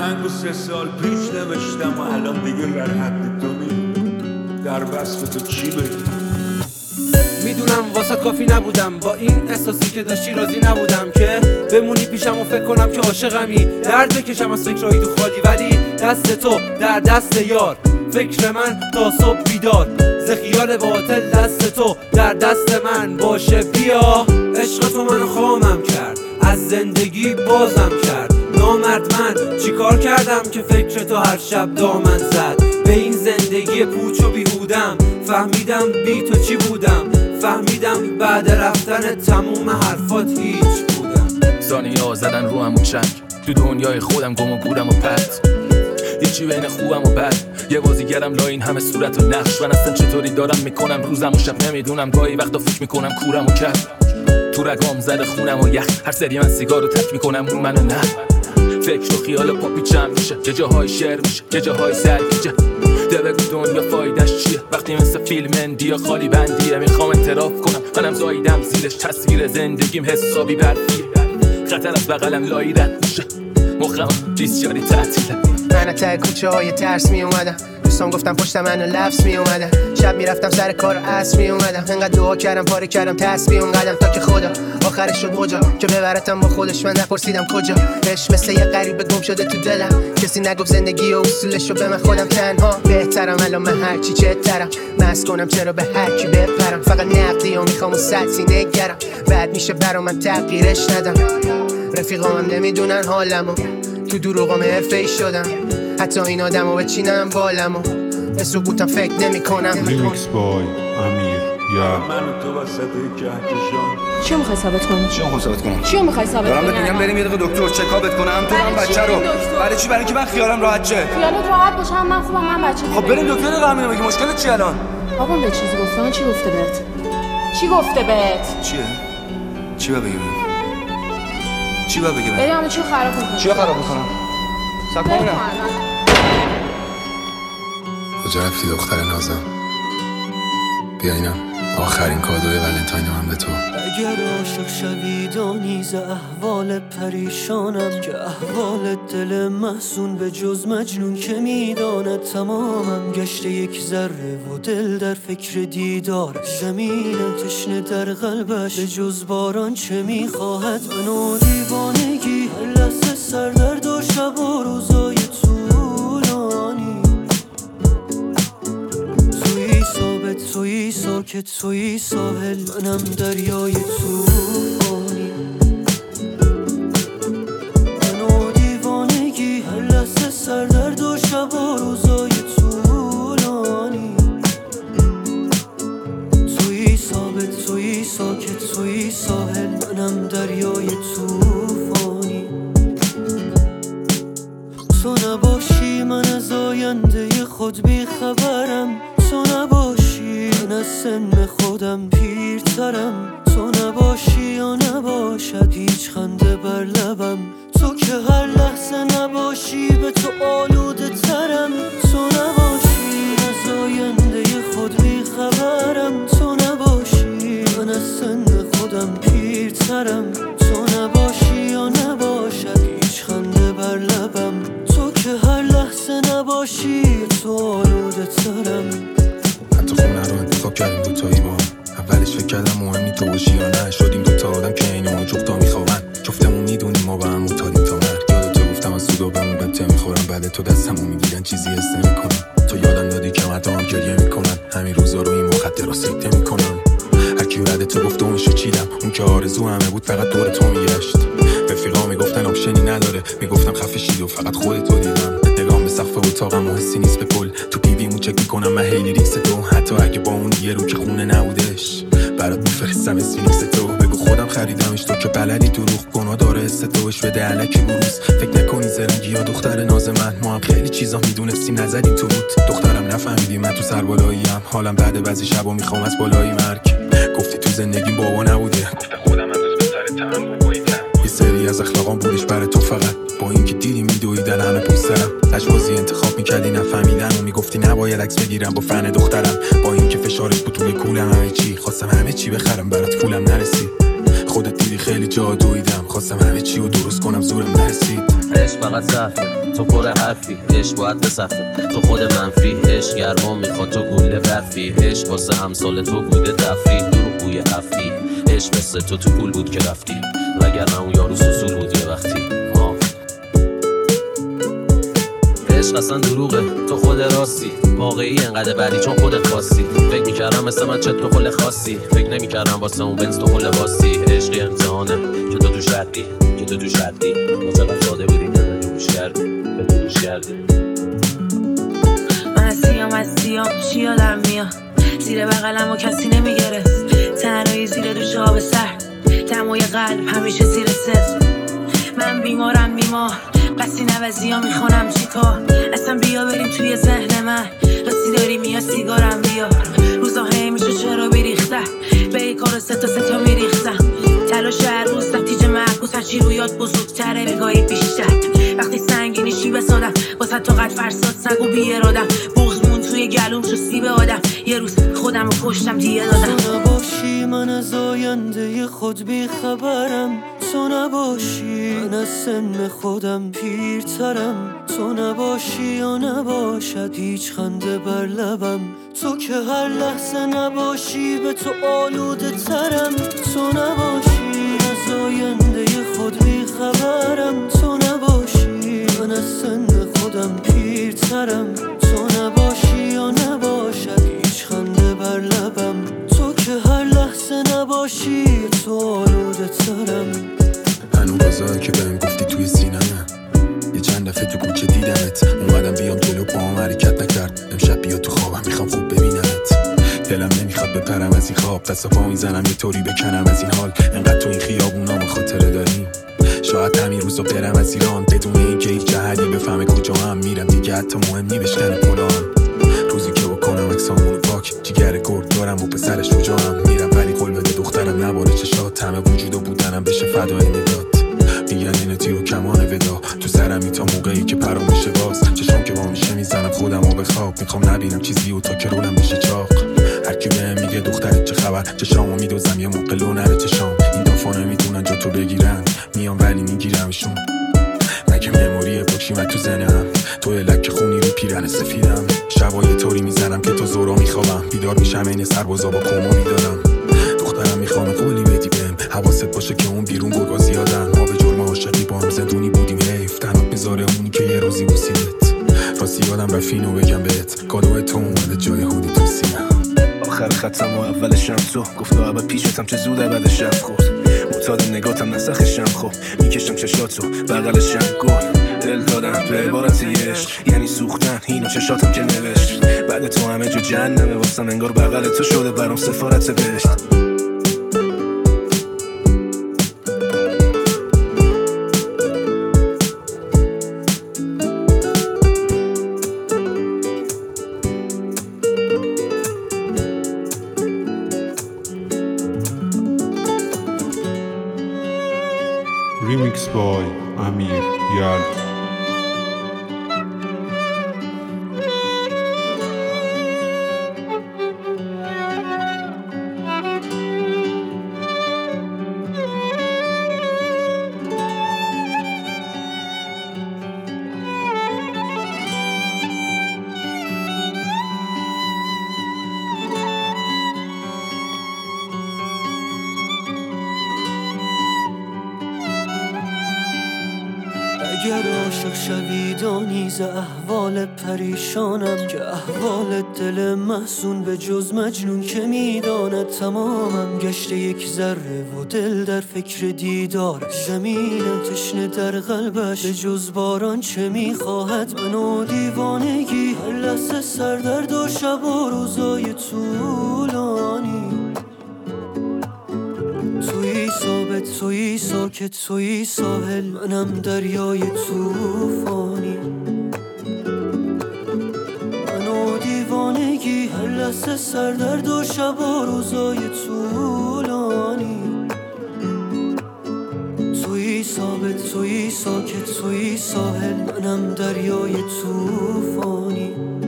آهنگو 3 سال پیش نوشتم و الان دیگه بر حد تو میرم. در وصف تو چی بگیم؟ میدونم واسه کافی نبودم، با این احساسی که داشتی راضی نبودم که بمونی پیشم و فکر کنم که عاشقمی. درد بکشم از فکرهایی تو خالی، ولی دست تو در دست یار. فکر من تا صبح بیدار، ز خیال باطل دست تو در دست من باشه. بیا عشق تو منو خامم کرد، از زندگی بازم کرد. نامرد من چیکار کردم که فکر تو هر شب دامن زد. به این زندگی پوچ و بیهودم فهمیدم بی تو چی بودم. فهمیدم بعد رفتن تموم حرفات هیچ بودم. ثانیه‌ها زدن رو هم و چنگ، تو دنیای خودم گم و گورم و پرت. هیچی بین خوبم و بد، یه بازیگرم لا این همه صورت و نقش. من اصلا چطوری دارم میکنم روزم و شب نمیدونم. گاهی وقتا فکر میکنم کورم و کرد، تو رگام زده خونم و یخ. هر سری من سیگار رو تک میکنم رو منو نه. فکر و خیال پاپی چم میشه، یه جاهای شعر میشه یه جاهای سرگیجه. ده بگو دنیا فایدش چیه وقتی مثل فیلم اندیا خالی بندیه. میخوام اعتراف کنم منم زاییدم زیرش، تصویر زندگیم حسابی برفیه. خطر از بغلم لایی رد میشه، مخم بیسیاری تعطیله. من ته کوچه های ترس می اومدم، دوستان گفتم پشت منو لفظ می اومدم. شب میرفتم سر کار عصر می اومدم، انقدر دعا کردم پاره کردم تسبیح اون قدم تا که خدا آخرش شد مجا که ببرتم با خودش. من نپرسیدم کجا، عشق مثل یه غریبه گم شده تو دلم. کسی نگفت زندگی و اصولش رو به من خودم تنها بهترم. الان من هرچی چهترم، مست کنم چرا به هر کی بپرم. فقط نقدی و میخوام و سطحی نگرم، بعد میشه برا من تغییرش ندم. رفیقام نمیدونن حالمو، تو دروغام حرفه‌ای شدم. حتی این آدمو بچینم بالمو، به سکوتم فکر نمی کنم. ریمیکس بای امیر یا من و تو وسط کهکشان. چیو میخوای ثابت کنی؟ چیو میخوای ثابت کنم؟ چیو میخوای ثابت کنی؟ دارم بهت میگم بریم یه دقیقه دکتر چکاپت کنم. تو من بچه رو برای چی؟ برای اینکه من خیالم راحت شه. خیالت راحت باشه من خوبم، من بچه. خب بریم دکتر رو همین بگی مشکلت چیه الان؟ بابام به چیزی گفته؟ چی گفته بهت؟ چی گفته بهت؟ چیه؟ چی با بگی؟ چی با بگی؟ بریم چیو خراب می‌کنی؟ چیو خراب می‌کنم؟ ساکن نه. کجا رفتی دختر نازم؟ بیا اینم آخرین کادوی ولنتاین من به تو. اگر عاشق شوی دانی ز احوال پریشانم، که احوال دل محزون به جز مجنون که میداند. تمامم گشته یک ذره و دل در فکر دیدار. زمین تشنه در قلبش به جز باران چه میخواهد. من و دیوانگی هر لحظه سردرد و شب و روزای طولانی. تویی ساکت، تویی ساحل، منم دریای طوفانی. من و دیوانگی هر لحظه سردرد و شب و روزای طولانی. تویی ثابت، تویی ساکت، تویی ساحل، منم دریای طوفانی. تو نباشی من از آینده خود بیخبرم. تو نباشی من از سن خودم پیرترم. تو نباشی یا نباشد هیچ خنده بر لبم. تو که هر لحظه نباشی به تو آلوده ترم. تو نباشی از آینده خود بیخبرم. تو نباشی من از سن خودم پیرترم. تو نباشی یا نباشد هیچ خنده بر لبم. تو که هر لحظه نباشی تو آلوده ترم. حتی خونه رو انتخاب کردیم دوتایی با هم. اولش فکر کردم مهمی تو باشی یا نه. شدیم دوتا آدم که اینو جفتا میخوابن. جفتمون میدونیم ما با هم معتادیم تا مرگ. یادت گفتم از سودا بمون بمته میخورم. بعد تو دستمو میگیرن چیزی حس نمیکنم. تو یادم دادی که مردم گریه میکنن. همین روزا رو این مخدرها سکته میکنم. هرکی بعد تو گفت و میشه چیدم. اون که آرزو همه بود فقط دور تو میگشت. رفیقا میگفتن آپشنی نداره. میگفتم خفه شید و فقط خودتو دیدم. نگام به سقف اتاقم و حسی نیست به کل. تو پیویمو چک میکنم من هیلی ریکس تو. حتی اگه با اون یه رو که خونه نبودش برات میفرستم اسفینکس تو. بگو خودم خریدمش تو که بلدی دروغ گناه داره حس توش بده علکی بروز. فکر نکنی زرنگی یا دختر ناز من. ما هم خیلی چیزا میدونستیم نزدیم تو بود. دخترم نفهمیدی من تو سربالاییم. حالم بعد بعضی شبا میخوام از بالای مرگ. گفتی تو زندگیم بابا نبوده. گفتم خودم از بهتر تمام بویدم. یه سری از اخلاقام بودش برای تو فقط. با اینکه دیدی میدویدن همه پوسترم. لجبازی انتخاب میکردی نفهمیدن و میگفتی نباید عکس بگیرم با فن دخترم. با اینکه فشارش بود توی کولم همه چی. خواستم همه چی بخرم برات پولم نرسید. خودت دیدی خیلی جا دویدم. خواستم همه چی رو درست کنم زورم نرسید. دید. عشق فقط صفه، تو پر حرفی، عشق باید بصفه، تو خود منفی، عشق گرما میخواد تو گوله برفی، عشق واسه امثال تو بوده تفریح، دروغ بوی افتی، عشق مثل تو پول بود که رفتی، وگرنه اون یارو سوسول بود یه وقتی. عشق اصلا دروغه، تو خود راستی، واقعی انقدر بدی چون خودت خواستی. فکر میکردم مثل من چه تو خل خاصی، فکر نمیکردم واسه اون بنز تو خل باسی. عشقی امتحانه که تو توش ردی، که تو توش ردی، ما چقدر ساده بودیم که تو توش کردی، به تو توش کردی. من از سیام چی یادم میاد، زیر بغلم و کسی نمیگرست، تنهایی زیر دوش آب سر، دمای قلب همیشه زیر صفر. من بیمارم بیمار، قصی نوزی ها میخونم چیکار، اصلا بیا بریم توی ذهن من، راستی داری میاد سیگارم بیار. روزا همیشه چرا بیریخته، به ای کارو ستا میریختم، تلاش هر روز نتیج معکوس، هرچی رویات بزرگتره بگاهی بیشتر. وقتی سنگینی شی بسادم، واسه تو قد فرساد سگ و بیارادم، بغض مون توی گلوم شو سیب آدم، یه روز خودم رو کشتم دیگه دادم. تو نباشی من از آینده خود بیخبرم، تو نباشی من از سن خودم پیرترم، تو نباشی یا نباشد هیچ خنده بر لبم، تو که هر لحظه نباشی به تو آلوده ترم، تو نباشی از آینده خود بیخبرم، تو نباشی من از سن خودم پیرترم، تو نباشی یا نباشد هیچ خنده بر لبم، تو که هر لحظه نباشی تو آلوده ترم. هنو بازایی که بهم گفتی توی سینمه، یه چند دفعه تو کوچه دیدمت، اومدم بیام جلو پاهم حرکت نکرد، امشب بیا تو خوابم میخوام خوب ببینمت، دلم نمیخواد بپرم از این خواب، دست پا میزنم یه طوری بکنم از این حال، انقدر تو این خیابونام خاطره داریم، شاید همین روزا برم از ایران بدون اینکه هیچ جهتی بفهمه کجا هم میرم، دیگه حتی مهم نی بشکنه پلان، روزی که بکنم اکسامونو پاک، جیگر گرد دارم و پسرش شجاعم، میرم ولی قول بده دخترم نباره چشات، همه وجود و بودنم بشه فدای نداد، میگن این تیر و کمان ودا تو سرمی تا موقعی که پرام میشه باز، چشام که با میشه میزنم خودم و به خواب، میخوام نبینم چیزی و تا که رولم بشه چاق، هرکی بهم میگه دخترت چه خبر، چشامو میدوزم یه موقع لو نره چشام، این دافا نمیدونن جا تو بگیرن، میام ولی میگیرمشون، مگه مموری پاکیمت تو ذهنم، تو لک خونی رو پیرن سفیدم، شبای طوری میزنم که تا زورا میخوابم، بیدار میشم این سربازا با کما میدادم، دخترم میخوام قولی بدی بهم، حواست باشه که اون بیرون گرگا زیادن، ما به جرم عاشقی با هم زندونی بودیم، حیف تنات میذاره اونی که یه روزی بوسیدت، راستی یادم رفینو بگم بهت، کادو تو اومده جای هودی تو سینم، آخر خطم و اولشم تو گفت اول پیشتم چه زود بعدشم خورد، معتاد نگاتم نسخشم خوب میکشم چشاتو بغلشم گل، دل دادم به عبارت عشق یعنی سوختن اینو چشاتم که نوشت، بعد تو همه جو جهنمه واسم، انگار بغل تو شده برام سفارت بهشت. Remix by Amir Yaldi. اگر عاشق شوی دانی ز احوال پریشانم، که احوال دل محزون به جز مجنون که میداند، تمامم گشته یک ذره و دل در فکر دیدارش، زمینم تشنه در قلبش به جز باران چه میخواهد، من و دیوانگی هر لحظه سردرد و شب و روزای طولانی، تویی ثابت تویی ساکت تویی ساحل، منم دریای طوفانی، من و دیوانگی هر لحظه سردرد و شب و روزای طولانی، تویی ثابت تویی ساکت تویی ساحل، منم دریای طوفانی.